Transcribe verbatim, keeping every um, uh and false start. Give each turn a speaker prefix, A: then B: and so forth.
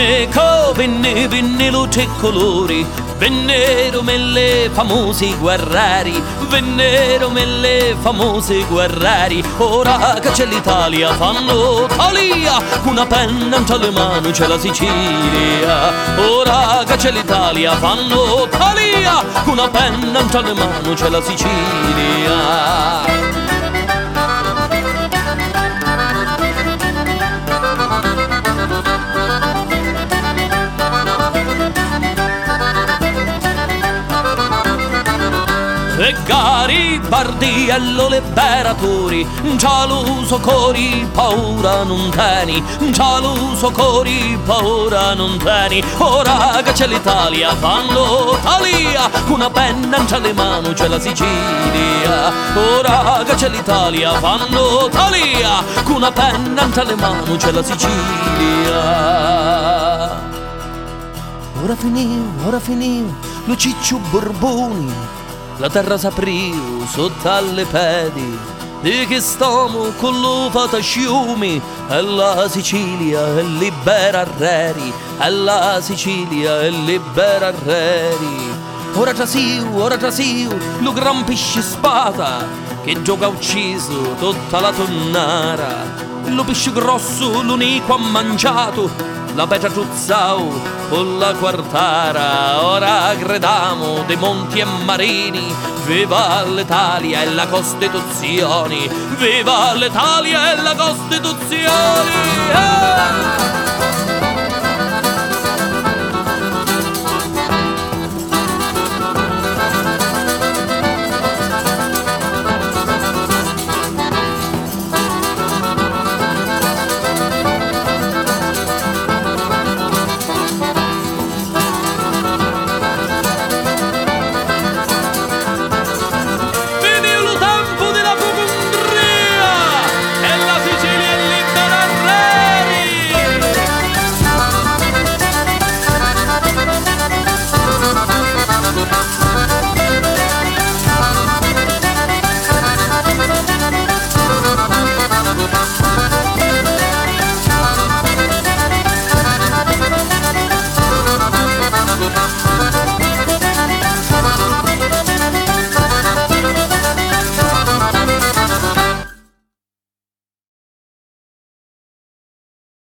A: Venne, venne, venne luce e colori, vennero mille famosi guerrieri, vennero mille famosi guerrieri. Ora che c'è l'Italia fanno talia, con una penna in le mani c'è la Sicilia. Ora che c'è l'Italia fanno talia, con una penna in le mani c'è la Sicilia. E Garibaldiello liberatori, gialuso cori, paura non teni, gialuso cori, paura non teni. Ora che c'è l'Italia fanno talia, con una penna in le mani c'è la Sicilia. Ora che c'è l'Italia fanno talia, con una penna in le mani c'è la Sicilia. Ora finì, ora finì, lo ciccio Borboni, la terra s'apriu sotto alle pedi di che stiamo con lo fatasciumi. E la Sicilia è libera reri, e la Sicilia è libera reri. Ora trasiu, ora trasiu, lo gran pesce spada che gioca ucciso tutta la tonnara. Lo pesce grosso l'unico ha mangiato, la petra truzzau con la quartara. Ora gridamo dei monti e marini, viva l'Italia e la Costituzione, viva l'Italia e la Costituzione. Eh!